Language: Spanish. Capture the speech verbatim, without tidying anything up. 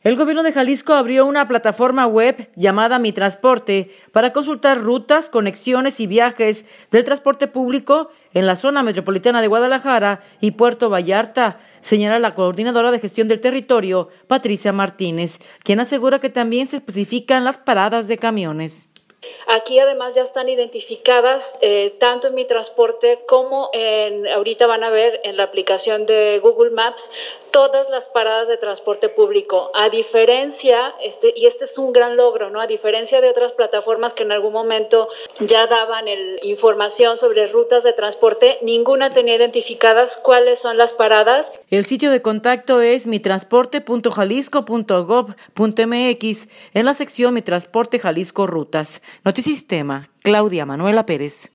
El gobierno de Jalisco abrió una plataforma web llamada Mi Transporte para consultar rutas, conexiones y viajes del transporte público en la zona metropolitana de Guadalajara y Puerto Vallarta, señala la coordinadora de gestión del territorio, Patricia Martínez, quien asegura que también se especifican las paradas de camiones. Aquí además ya están identificadas eh, tanto en Mi Transporte como en, ahorita van a ver en la aplicación de Google Maps, todas las paradas de transporte público. A diferencia, este, y este es un gran logro, ¿no? A diferencia de otras plataformas que en algún momento ya daban el, información sobre rutas de transporte, ninguna tenía identificadas cuáles son las paradas. El sitio de contacto es mi transporte punto jalisco punto gob punto m x en la sección Mi Transporte Jalisco Rutas. Notisistema, Claudia Manuela Pérez.